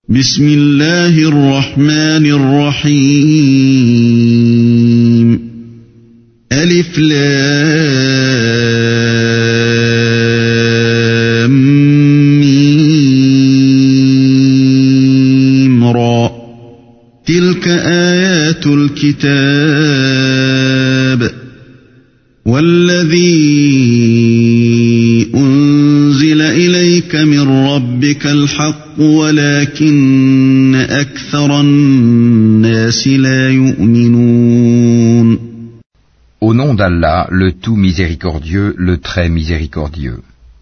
بسم الله الرحمن الرحيم ألف لام ميم را تلك آيات الكتاب والذي أنزل إليك من ربك الحق ولكن أكثر الناس لا يؤمنون. Au nom d'Allah, le tout miséricordieux, le très miséricordieux.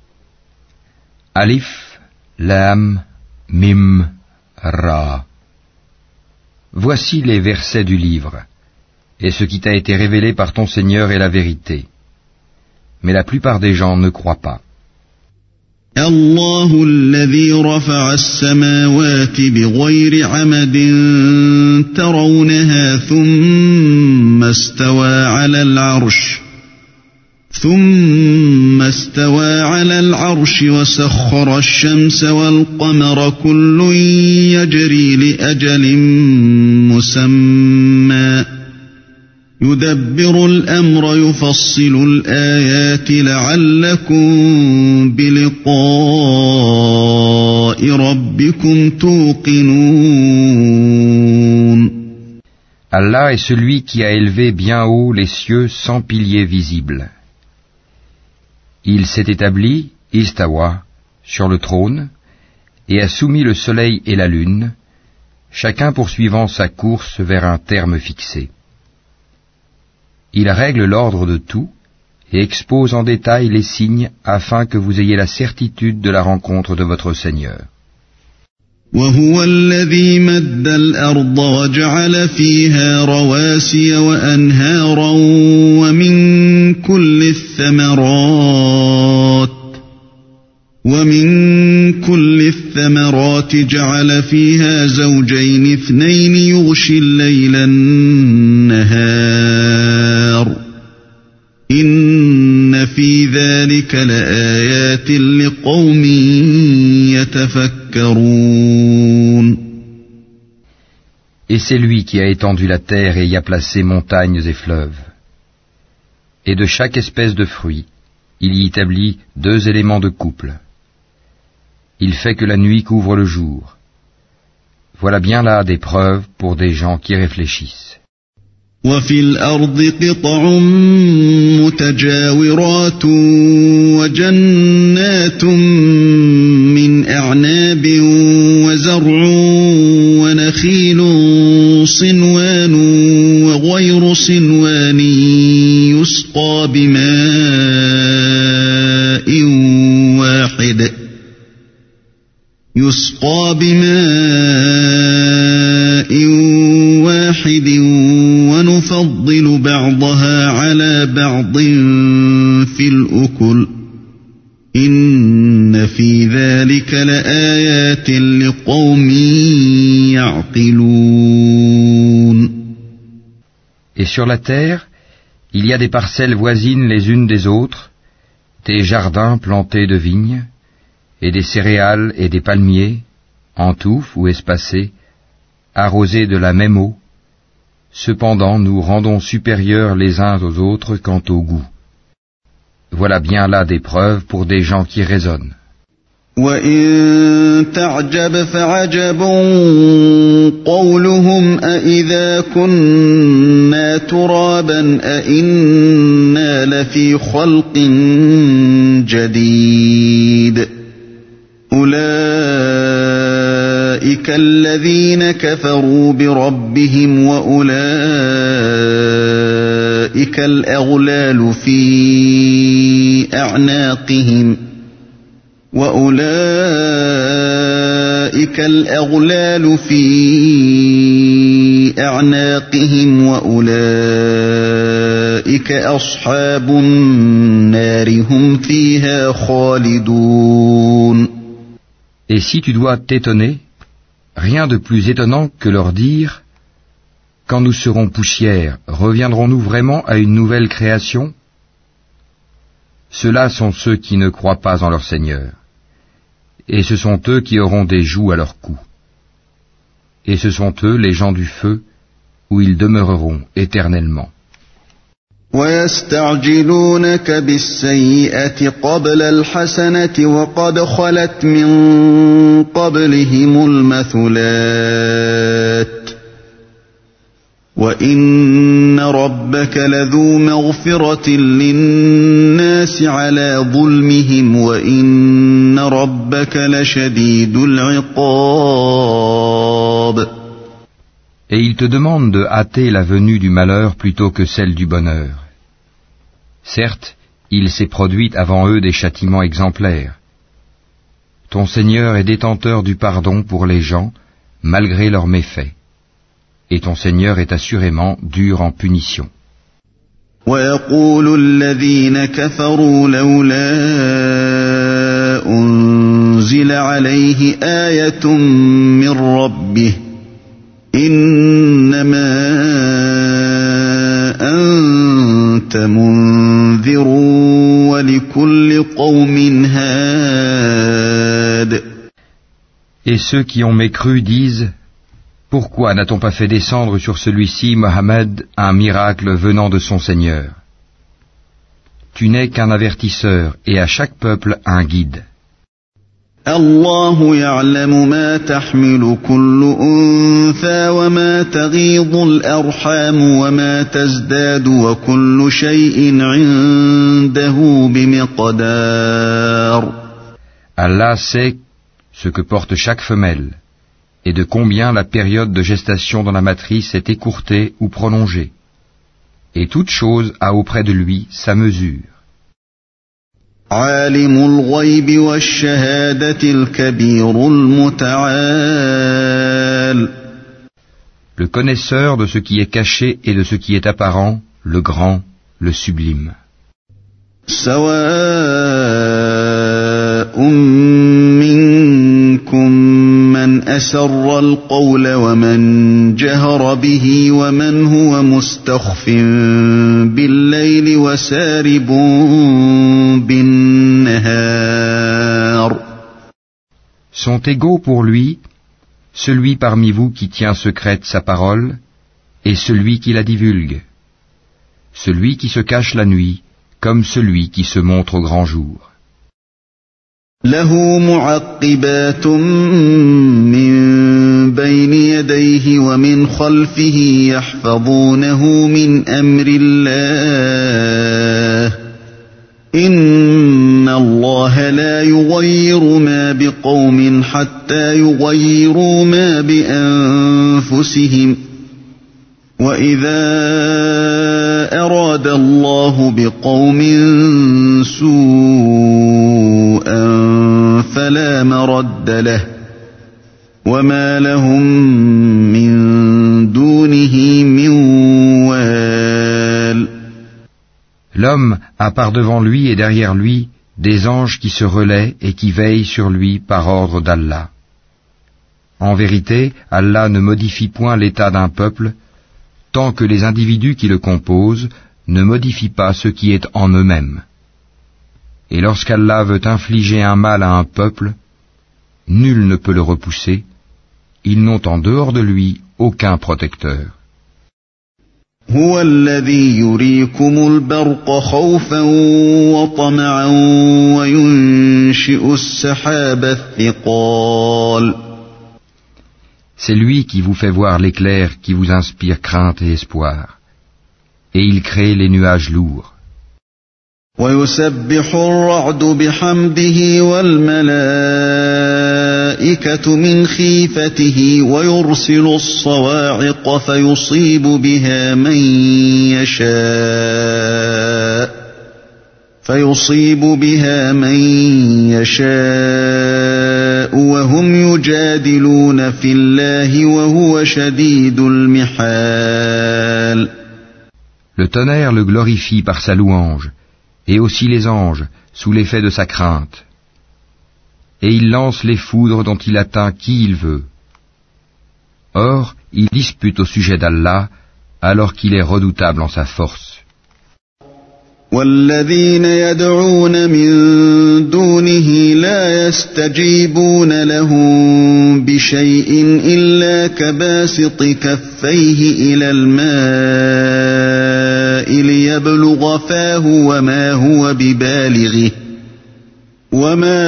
Alif, Lam, Mim, Ra. Voici les versets du livre, et ce qui t'a été révélé par ton Seigneur est la vérité. Mais la plupart des gens ne croient pas. الله الذي رفع السماوات بغير عمد ترونها ثم استوى على العرش وسخر الشمس والقمر كل يجري لأجل مسمى يدبر الأمر يفصل الآيات لعلكم بلقاء ربكم توقنون. Allah est celui qui a élevé bien haut les cieux sans piliers visibles. Il s'est établi, istawa, sur le trône, et a soumis le soleil et la lune, chacun poursuivant sa course vers un terme fixé. Il règle l'ordre de tout et expose en détail les signes afin que vous ayez la certitude de la rencontre de votre Seigneur. وهو الذي مد الأرض وجعل فيها رواسي وأنهارا ومن كل الثمرات جعل فيها زوجين اثنين يغشي الليل النهار إن في ذلك لآيات لقوم يتفكرون. Et c'est lui qui a étendu la terre et y a placé montagnes et fleuves. Et de chaque espèce de fruit, il y établit 2 éléments de couple. Il fait que la nuit couvre le jour. Voilà bien là des preuves pour des gens qui réfléchissent. وفي الأرض قطع متجاورات وجنات من أعناب وزرع ونخيل صنوان وغير صنوان يسقى بماء واحد ونفضل بعضها على بعض في الأكل إن في ذلك لآيات لقوم يعقلون. Et sur la terre, il y a des parcelles voisines les unes des autres, des jardins plantés de vignes, et des céréales et des palmiers, en touffes ou espacés, arrosés de la même eau. Cependant, nous rendons supérieurs les uns aux autres quant au goût. Voilà bien là des preuves pour des gens qui raisonnent. وَإِن تَعْجَبْ فَعَجَبٌ قَوْلُهُمْ أَإِذَا كُنَّا تُرَابًا أَإِنَّا لَفِي خَلْقٍ جَدِيدٍ أُولَئِكَ الَّذِينَ كَفَرُوا بِرَبِّهِمْ وَأُولَئِكَ الْأَغْلَالُ في أعناقهم وأولئك أصحاب النار هم فيها خالدون. Et si tu dois t'étonner, rien de plus étonnant que leur dire « Quand nous serons poussière, reviendrons-nous vraiment à une nouvelle création ?» Ceux-là sont ceux qui ne croient pas en leur Seigneur. Et ce sont eux qui auront des jougs à leur cou. Et ce sont eux les gens du feu, où ils demeureront éternellement. ويستعجلونك بالسيئة قبل الحسنة وقد خلت من قبلهم المثلات وإن ربك لذو مغفرة للناس على ظلمهم وإن ربك لشديد العقاب. Et ils te demandent de hâter la venue du malheur plutôt que celle du bonheur. Certes, il s'est produit avant eux des châtiments exemplaires. Ton Seigneur est détenteur du pardon pour les gens, malgré leurs méfaits. Et ton Seigneur est assurément dur en punition. ويقول الذين كفروا لولا أنزل عليه آية من ربه إنما أنت منذر ولكل قوم هاد. Et ceux qui ont mécru disent: Pourquoi n'a-t-on pas fait descendre sur celui-ci, Mohammed, un miracle venant de son Seigneur? Tu n'es qu'un avertisseur et à chaque peuple un guide. الله يعلم ما تحمل كل أنثى وما تغيض الأرحام وما تزداد وكل شيء عنده بمقدار. Allah sait ce que porte chaque femelle et de combien la période de gestation dans la matrice est écourtée ou prolongée. Et toute chose a auprès de lui sa mesure. عالم الغيب والشهادة الكبير المتعال. Le connaisseur de ce qui est caché et de ce qui est apparent, le grand, le sublime. سواء منكم من أسر القول ومن جهر به ومن هو مستخف بالليل وسارب بالنهار. Sont égaux pour lui celui parmi vous qui tient secrète sa parole et celui qui la divulgue, celui qui se cache la nuit comme celui qui se montre au grand jour. له معقبات من بين يديه ومن خلفه يحفظونه من أمر الله إن الله لا يغير ما بقوم حتى يغيروا ما بأنفسهم وإذا أراد الله بقوم سوءا فلا مرد له وما لهم من دونه من وال. L'homme a par devant lui et derrière lui des anges qui se relaient et qui veillent sur lui par ordre d'Allah. En vérité, Allah ne modifie point l'état d'un peuple tant que les individus qui le composent ne modifient pas ce qui est en eux-mêmes. Et lorsqu'Allah veut infliger un mal à un peuple, nul ne peut le repousser, ils n'ont en dehors de lui aucun protecteur. هو الذي يريكم البرق خوفا وطمعا وينشئ السحاب الثقال. C'est lui qui vous fait voir l'éclair qui vous inspire crainte et espoir. Et il crée les nuages lourds. ويسبح الرعد بحمده والملائكة من خيفته ويرسل الصواعق فيصيب بها من يشاء وهم يجادلون في الله وهو شديد المحال. Le tonnerre le glorifie par sa louange, et aussi les anges, sous l'effet de sa crainte. Et il lance les foudres dont il atteint qui il veut. Or, il dispute au sujet d'Allah, alors qu'il est redoutable en sa force. والذين يدعون من دونه لا يستجيبون لهم بشيء إلا كباسط كفيه إلى الماء ليبلغ فاه وما هو ببالغه وما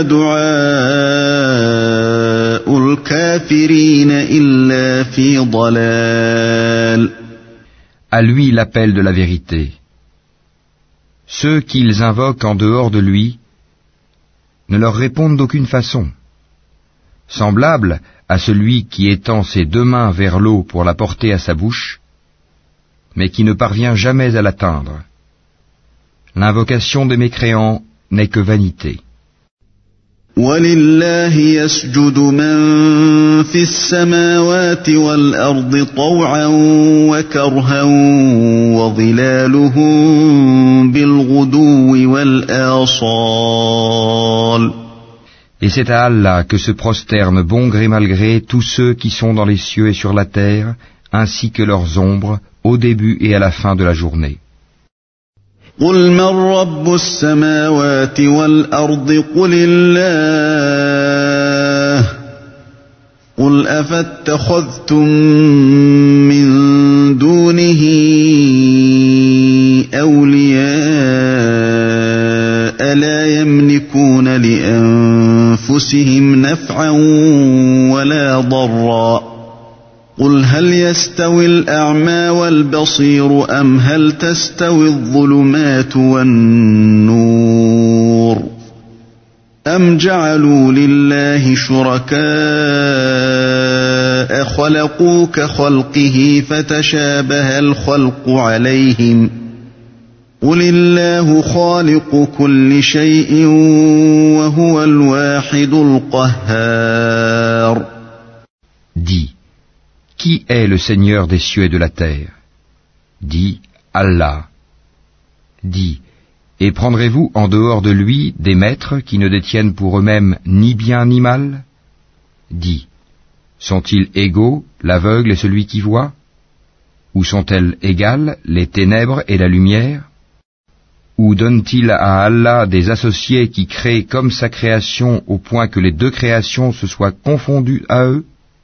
دعاء الكافرين إلا في ضلال. À lui l'appel de la vérité. Ceux qu'ils invoquent en dehors de lui ne leur répondent d'aucune façon. Semblable à celui qui étend ses deux mains vers l'eau pour la porter à sa bouche, mais qui ne parvient jamais à l'atteindre. L'invocation des mécréants n'est que vanité. وَلِلَّهِ يَسْجُدُ مَن فِي السَّمَاوَاتِ وَالْأَرْضِ طَوْعًا وَكَرْهًا وَظِلَالُهُم بِالْغُدُوِّ وَالْآصَالِ. Et c'est à Allah que se prosternent bon gré mal gré tous ceux qui sont dans les cieux et sur la terre, ainsi que leurs ombres, au début et à la fin de la journée. قُلْ مَنْ رَبُّ السَّمَاوَاتِ وَالْأَرْضِ قُلِ اللَّهُ قُلْ أَفَاتَّخَذْتُم مِّن دُونِهِ أَوْلِيَاءَ لَا يَمْلِكُونَ لِأَنفُسِهِمْ نَفْعًا وَلَا ضَرًّا قُلْ هَلْ يَسْتَوِي الْأَعْمَى وَالْبَصِيرُ أَمْ هَلْ تَسْتَوِي الظُّلُمَاتُ وَالنُّورُ أَمْ جَعَلُوا لِلَّهِ شُرَكَاءَ خَلَقُوا كَخَلْقِهِ فَتَشَابَهَ الْخَلْقُ عَلَيْهِمْ قُلِ اللَّهُ خَالِقُ كُلِّ شَيْءٍ وَهُوَ الْوَاحِدُ الْقَهَّارُ. Dis, qui est le Seigneur des cieux et de la terre? Dis, Allah. Dis, et prendrez-vous en dehors de lui des maîtres qui ne détiennent pour eux-mêmes ni bien ni mal? Dis, sont-ils égaux, l'aveugle et celui qui voit? Ou sont-elles égales, les ténèbres et la lumière? Ou donnent-ils à Allah des associés qui créent comme sa création au point que les deux créations se soient confondues à eux?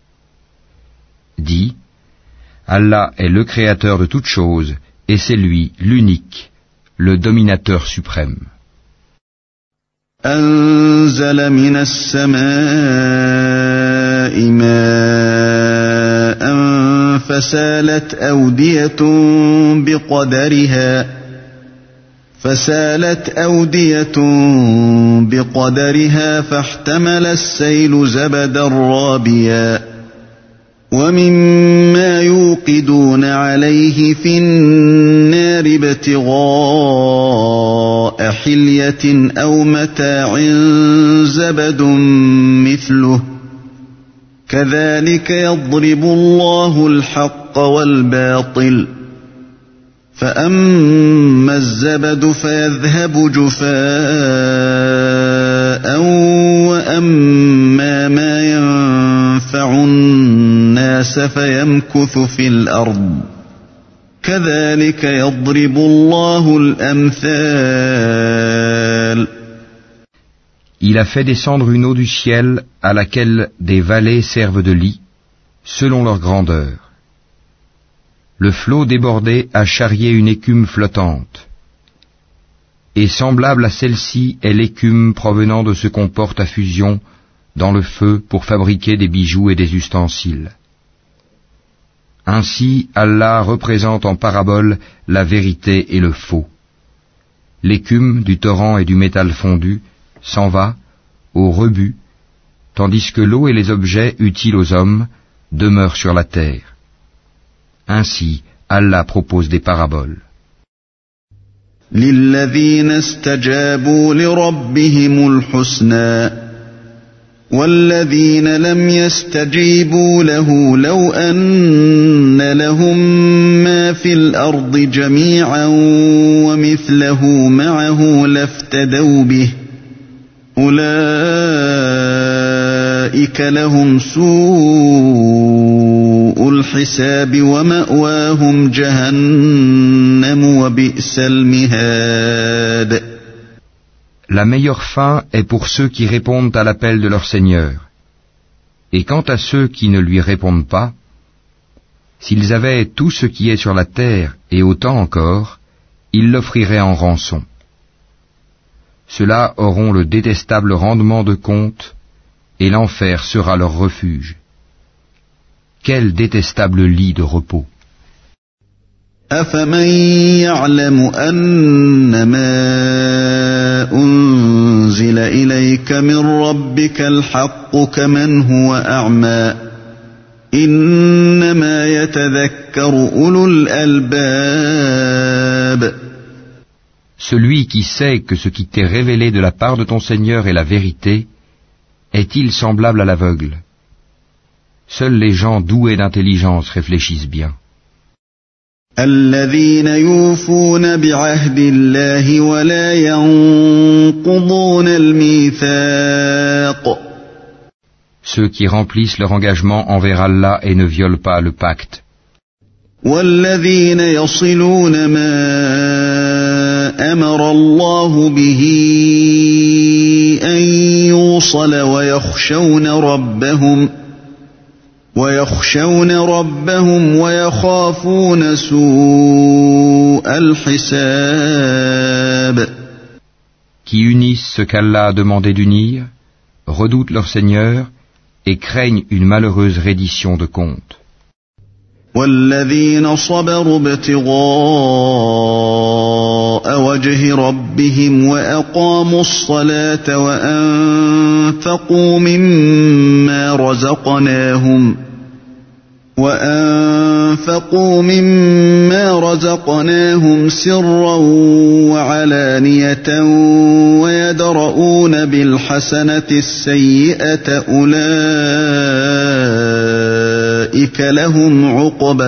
Dis, Allah est le créateur de toutes choses, et c'est lui, l'unique, le dominateur suprême. أنزل من السماء ماء فسالت أودية بقدرها فاحتمل السيل زبدا رابيا ومما يوقدون عليه في النار ابتغاء حلية أو متاع زبد مثله كذلك يضرب الله الحق والباطل فأما الزبد فيذهب جفاء وأما ما ينفع الناس فيمكث في الأرض كذلك يضرب الله الأمثال. Il a fait descendre une eau du ciel à laquelle des vallées servent de lit, selon leur grandeur. Le flot débordé a charrié une écume flottante. Et semblable à celle-ci est l'écume provenant de ce qu'on porte à fusion dans le feu pour fabriquer des bijoux et des ustensiles. Ainsi, Allah représente en parabole la vérité et le faux. L'écume du torrent et du métal fondu s'en va au rebut, tandis que l'eau et les objets utiles aux hommes demeurent sur la terre. Ainsi, Allah propose des paraboles. لِلَّذِينَ اسْتَجَابُوا لِرَبِّهِمُ الْحُسْنَى وَالَّذِينَ لَمْ يَسْتَجِيبُوا لَهُ لَوْ أَنَّ لَهُم مَّا فِي الْأَرْضِ جَمِيعًا وَمِثْلَهُ مَعَهُ لَافْتَدَوْا بِهِ أُولَئِكَ لَهُمْ سُوءُ الحساب ومأواهم جهنم وبئس المهاد. La meilleure fin est pour ceux qui répondent à l'appel de leur Seigneur. Et quant à ceux qui ne lui répondent pas, s'ils avaient tout ce qui est sur la terre et autant encore, ils l'offriraient en rançon. Ceux-là auront le détestable rendement de compte, et l'enfer sera leur refuge. Quel détestable lit de repos! أفمن يعلم أنما أنزل إليك من ربك الحق كمن هو أعمى إنما يتذكر أولو الألباب. Celui qui sait que ce qui t'est révélé de la part de ton Seigneur est la vérité, est-il semblable à l'aveugle? Seuls les gens doués d'intelligence réfléchissent bien. الذين يوفون بعهد الله ولا ينقضون الميثاق. Ceux qui remplissent leur engagement envers Allah et ne violent pas le pacte. والذين يصلون ما أمر الله به أن يوصل ويخشون ربهم ويخافون سوء الحساب. Qui unissent ce qu'Allah a demandé d'unir, redoutent leur Seigneur et craignent une malheureuse reddition de compte. والذين صبروا ابتغاء وجه ربهم وأقاموا الصلاة وأنفقوا مما رزقناهم سرا وعلانية ويدرؤون بالحسنة السيئة أولئك لهم عقبى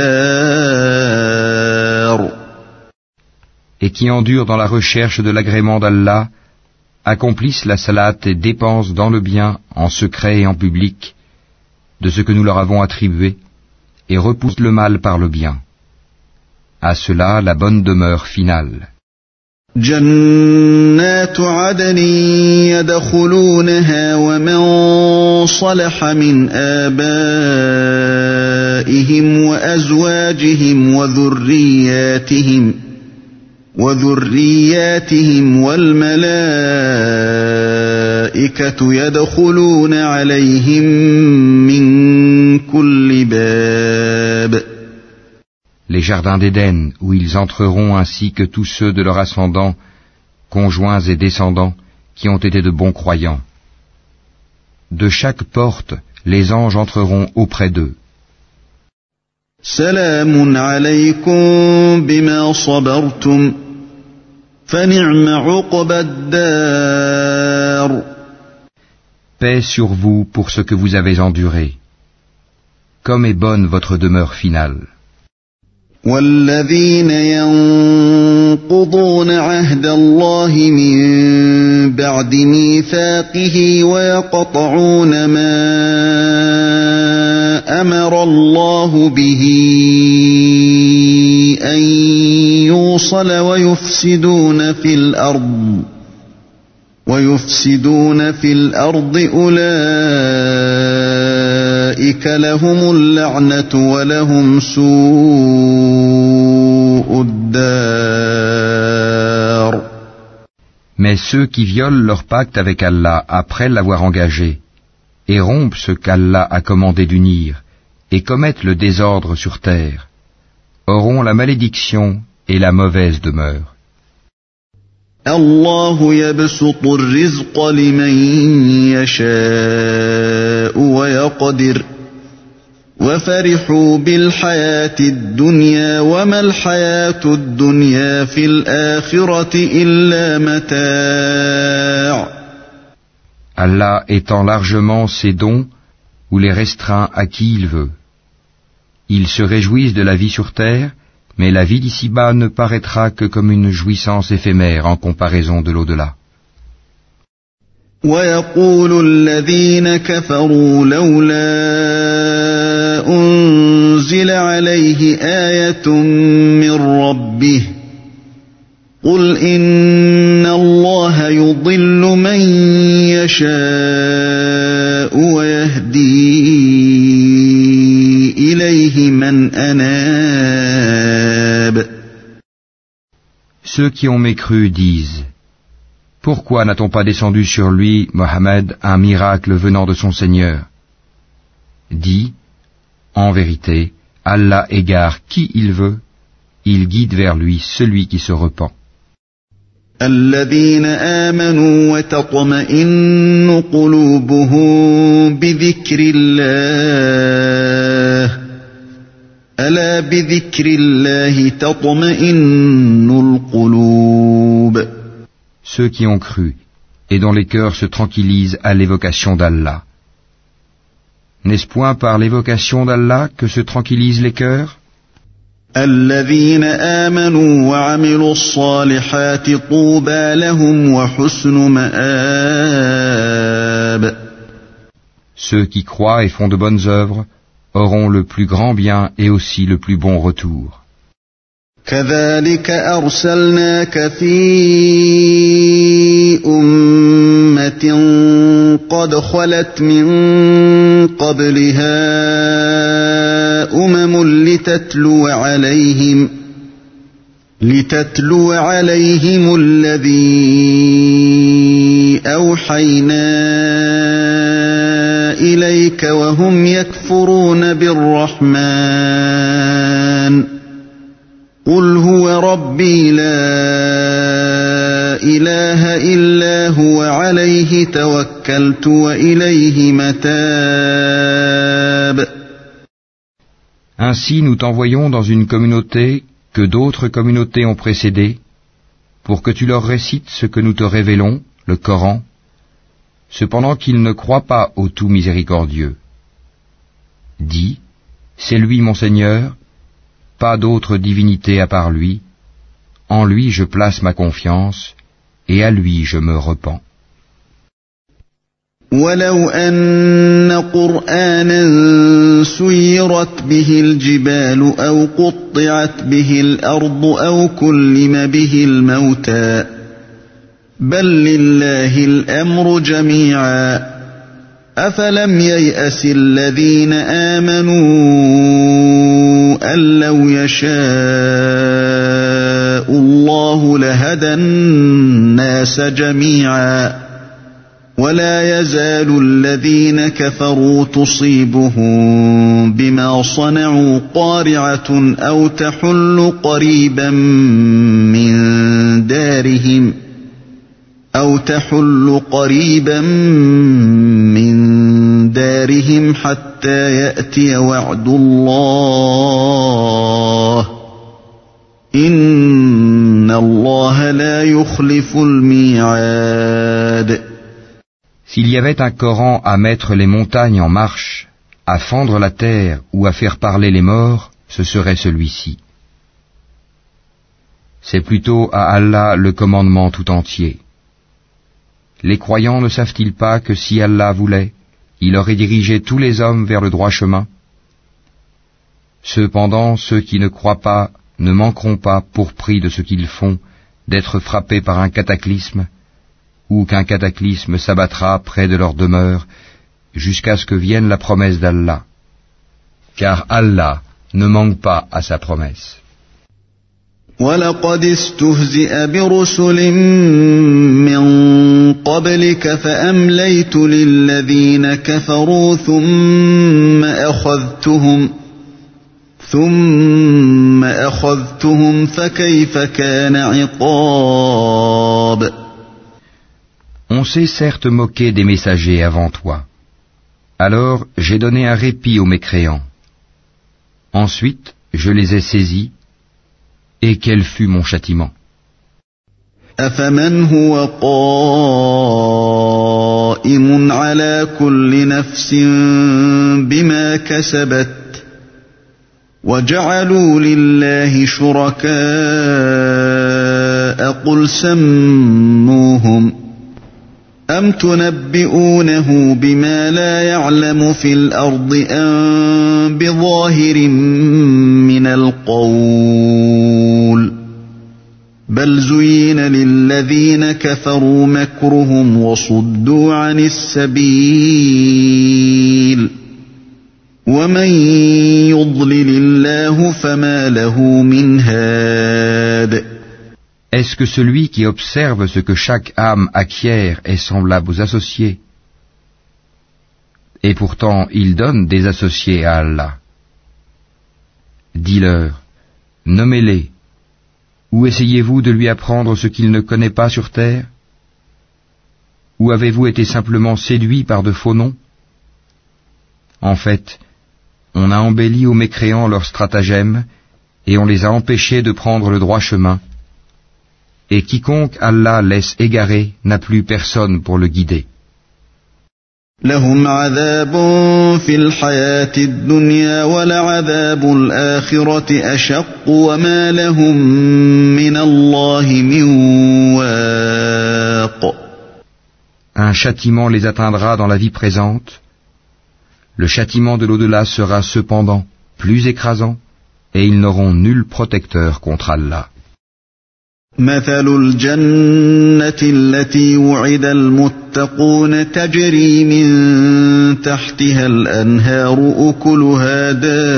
الدار. Et qui endurent dans la recherche de l'agrément d'Allah, accomplissent la salat et dépensent dans le bien, en secret et en public, de ce que nous leur avons attribué, et repoussent le mal par le bien. À cela la bonne demeure finale. جنات عدن يدخلونها ومن صلح من آبائهم وأزواجهم وذرياتهم والملائكة يدخلون عليهم من كل باب. Les jardins d'Éden, où ils entreront ainsi que tous ceux de leur ascendant, conjoints et descendants, qui ont été de bons croyants. De chaque porte, les anges entreront auprès d'eux. سلام عليكم بما صبرتم فنعم عقبى الدار. Paix sur vous pour ce que vous avez enduré. Comme est bonne votre demeure finale. والذين ينقضون عهد الله من بعد ميثاقه ويقطعون ما أمر الله به أن يوصل ويفسدون في الأرض أولئك لهم اللعنة ولهم سوء الدار. Mais ceux qui violent leur pacte avec Allah après l'avoir engagé, et rompent ce qu'Allah a commandé d'unir, et commettent le désordre sur terre, auront la malédiction et la mauvaise demeure. الله يبسط الرزق لمن يشاء ويقدر وفرحوا بالحياة الدنيا وما الحياة الدنيا في الآخرة إلا متاع. Allah étend largement ses dons ou les restreint à qui il veut. Ils se réjouissent de la vie sur terre, mais la vie d'ici-bas ne paraîtra que comme une jouissance éphémère en comparaison de l'au-delà. ويقول الذين كفروا لولا آيَةٌ مِّن رَّبِّهِ قُلْ إِنَّ اللَّهَ يُضِلُّ مَن يَشَاءُ وَيَهْدِي إِلَيْهِ مَنْ أَنَابَ. Ceux qui ont mécru disent: Pourquoi n'a-t-on pas descendu sur lui, Mohammed, un miracle venant de son Seigneur? Dis: En vérité, Allah égare qui il veut, il guide vers lui celui qui se repent. الذين آمنوا وتطمئن قلوبهم بذكر الله ألا بذكر الله تطمئن القلوب. Ceux qui ont cru et dont les cœurs se tranquillisent à l'évocation d'Allah. N'est-ce point par l'évocation d'Allah que se tranquillisent les cœurs? الذين آمنوا وعملوا الصالحات طوبى لهم وحسن مآب. Ceux qui croient et font de bonnes œuvres auront le plus grand bien et aussi le plus bon retour. كذلك أرسلناك في أمة قد خلت من قبلها لتتلو عليهم الذي أوحينا إليك وهم يكفرون بالرحمن قل هو ربي لا إله إلا هو عليه توكلت وإليه متاب. Ainsi nous t'envoyons dans une communauté que d'autres communautés ont précédé, pour que tu leur récites ce que nous te révélons, le Coran, cependant qu'ils ne croient pas au tout miséricordieux. Dis, c'est lui mon Seigneur, pas d'autre divinité à part lui, en lui je place ma confiance, et à lui je me repens. ولو أن قرآنا سيرت به الجبال أو قطعت به الأرض أو كلم به الموتى بل لله الأمر جميعا أفلم ييأس الذين آمنوا أن لو يشاء الله لهدى الناس جميعا ولا يزال الذين كفروا تصيبهم بما صنعوا قارعة أو تحل قريبا من دارهم حتى يأتي وعد الله إن الله لا يخلف الميعاد. S'il y avait un Coran à mettre les montagnes en marche, à fendre la terre ou à faire parler les morts, ce serait celui-ci. C'est plutôt à Allah le commandement tout entier. Les croyants ne savent-ils pas que si Allah voulait, il aurait dirigé tous les hommes vers le droit chemin? Cependant, ceux qui ne croient pas ne manqueront pas, pour prix de ce qu'ils font, d'être frappés par un cataclysme, ou qu'un cataclysme s'abattra près de leur demeure, jusqu'à ce que vienne la promesse d'Allah. Car Allah ne manque pas à sa promesse. وَلَقَدِ اسْتُهْزِئَ بِرُسُلٍ مِّن قَبْلِكَ فَأَمْلَيْتُ لِلَّذِينَ كَفَرُوا ثُمَّ أَخَذْتُهُمْ فَكَيْفَ كَانَ عِقَابِ. On s'est certes moqué des messagers avant toi. Alors j'ai donné un répit aux mécréants. Ensuite, je les ai saisis, et quel fut mon châtiment. أَفَمَنْ هُوَ قَائِمٌ عَلَى كُلِّ نَفْسٍ بِمَا كَسَبَتْ وَجَعَلُوا لِلَّهِ شُرَكَاءَ قُلْ سَمُّوهُمْ أَمْ تُنَبِّئُونَهُ بِمَا لَا يَعْلَمُ فِي الْأَرْضِ أَمْ بِظَاهِرٍ مِّنَ من القول بل زين للذين كفروا مكرهم وصدوا عن السبيل ومن يضلل الله فما له من هاد. Est-ce que celui qui observe ce que chaque âme acquiert est semblable aux associés? Et pourtant il donne des associés à Allah. Dis-leur, nommez-les, ou essayez-vous de lui apprendre ce qu'il ne connaît pas sur terre? Ou avez-vous été simplement séduits par de faux noms? En fait, on a embelli aux mécréants leurs stratagèmes et on les a empêchés de prendre le droit chemin. Et quiconque Allah laisse égarer n'a plus personne pour le guider. لهم عذاب في الحياة الدنيا ولعذاب الآخرة أشق وما لهم من الله من واق. Un châtiment les atteindra dans la vie présente. Le châtiment de l'au-delà sera cependant plus écrasant et ils n'auront nul protecteur contre Allah. مثل الجنة التي وعد المتقون تجري من تحتها الأنهار أكلها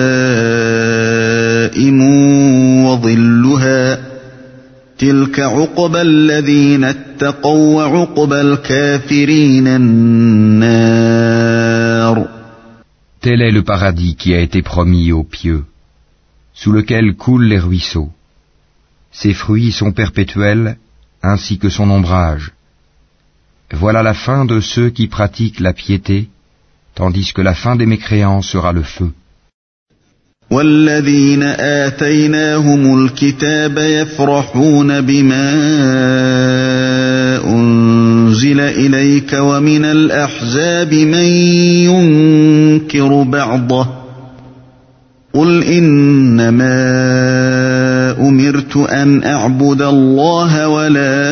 دائم وظلها تلك عقبى الذين اتقوا وعقبى الكافرين النار. Tel est le paradis qui a été promis aux pieux, sous lequel coulent les ruisseaux. Ses fruits sont perpétuels, ainsi que son ombrage. Voilà la fin de ceux qui pratiquent la piété, tandis que la fin des mécréants sera le feu. والذين آتيناهم الكتاب يفرحون بما أنزل إليك ومن الأحزاب من ينكر بعضه قل إنما أمرت أن أعبد الله ولا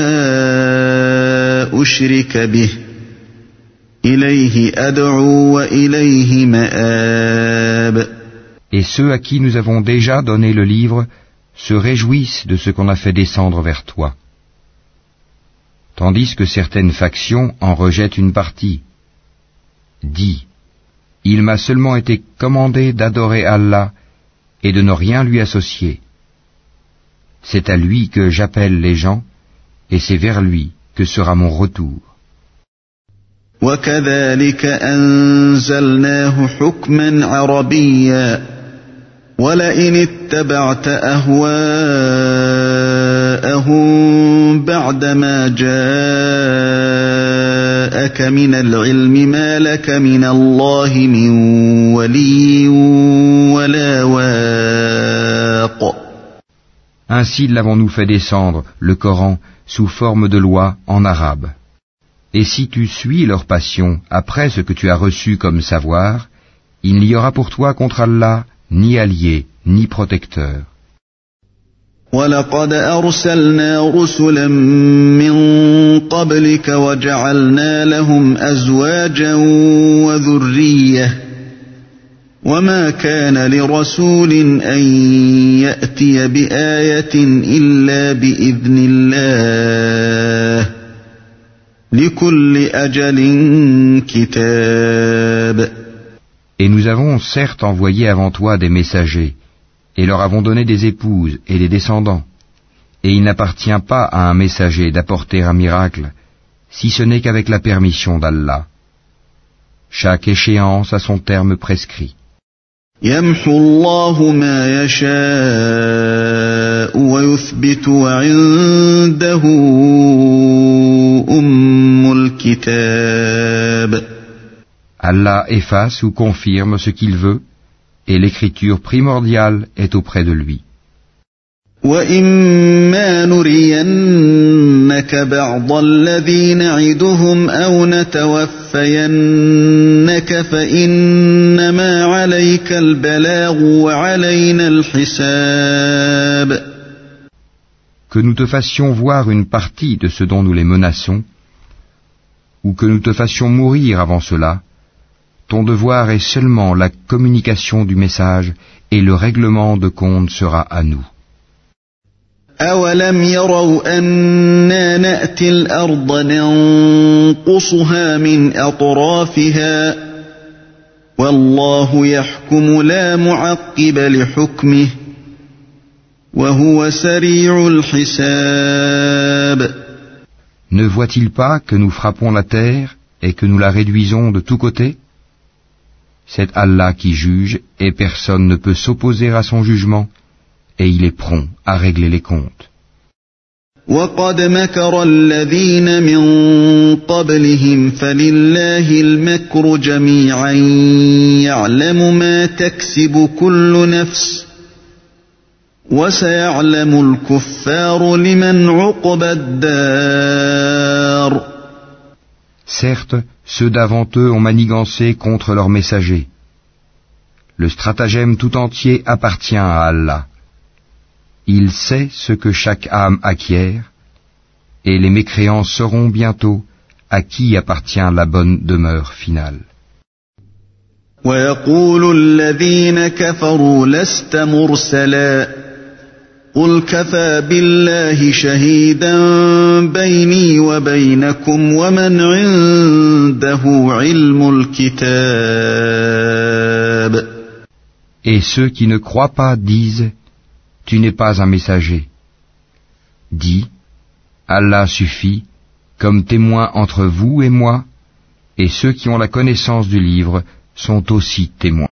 أشرك به إليه أدعو وإليه مآب. Et ceux à qui nous avons déjà donné le livre se réjouissent de ce qu'on a fait descendre vers toi. Tandis que certaines factions en rejettent une partie. Dis, il m'a seulement été commandé d'adorer Allah et de ne rien lui associer. C'est à lui que j'appelle les gens et c'est vers lui que sera mon retour. وكذلك أنزلناه حكما عربيا ولئن اتبعت أهواءهم بعدما جاءك من العلم ما لك من الله من ولي ولا واق. Ainsi l'avons-nous fait descendre, le Coran, sous forme de loi en arabe. Et si tu suis leur passion après ce que tu as reçu comme savoir, il n'y aura pour toi contre Allah ni allié, ni protecteur. وَلَقَدْ أَرْسَلْنَا رُسُلًا مِّن قَبْلِكَ وَجَعَلْنَا لَهُمْ أَزْوَاجًا وَذُرِّيَّةً وَمَا كَانَ لِرَسُولٍ أَن يَأْتِيَ بِآيَةٍ إِلَّا بِإِذْنِ اللَّهِ لِكُلِّ أَجَلٍ كِتَابٌ. Et nous avons certes envoyé avant toi des messagers, et leur avons donné des épouses et des descendants. Et il n'appartient pas à un messager d'apporter un miracle, si ce n'est qu'avec la permission d'Allah. Chaque échéance a son terme prescrit. يَمْحُو اللَّهُ مَا يَشَاءُ وَيُثْبِتُ وَعِندَهُ أُمُّ الْكِتَابِ. Allah efface ou confirme ce qu'il veut, et l'écriture primordiale est auprès de lui. وَإِمَّا نُرِيَنَّكَ بَعْضَ الَّذِي نَعِدُهُمْ أَوْ نَتَوَفَّيَنَّكَ فَإِنَّمَا عَلَيْكَ الْبَلَاغُ وَعَلَيْنَا الْحِسَابُ. Que nous te fassions voir une partie de ce dont nous les menaçons, ou que nous te fassions mourir avant cela, ton devoir est seulement la communication du message et le règlement de compte sera à nous. أَوَلَمْ يَرَوْا أَنَّا نَأْتِي الْأَرْضَ نَنقُصُهَا مِنْ أَطْرَافِهَا وَاللَّهُ يَحْكُمُ لَا مُعَقِّبَ لِحُكْمِهِ وَهُوَ سَرِيعُ الْحِسَابِ. Ne voit-il pas que nous frappons la terre et que nous la réduisons de tous côtés? C'est Allah qui juge et personne ne peut s'opposer à son jugement et il est prompt à régler les comptes. وَقَدْ مَكَرَ الَّذِينَ مِن قَبْلِهِمْ فَلِلَّهِ الْمَكْرُ جَمِيعًا يَعْلَمُ مَا تَكْسِبُ كُلُّ نَفْسٍ وَسَيَعْلَمُ الْكُفَّارُ لِمَنْ عُقْبَى الدَّارِ. Certes, ceux d'avant eux ont manigancé contre leurs messagers. Le stratagème tout entier appartient à Allah. Il sait ce que chaque âme acquiert, et les mécréants sauront bientôt à qui appartient la bonne demeure finale. وَيَقُولُ الَّذِينَ كَفَرُوا لَسْتَ مُرْسَلًا قُلْ كَفَى بِاللَّهِ شَهِيدًا بَيْنِي وَبَيْنَكُمْ وَمَنْ عِندَهُ عِلْمُ الْكِتَابِ. Et ceux qui ne croient pas disent: Tu n'es pas un messager. Dis: Allah suffit comme témoin entre vous et moi, et ceux qui ont la connaissance du livre sont aussi témoins.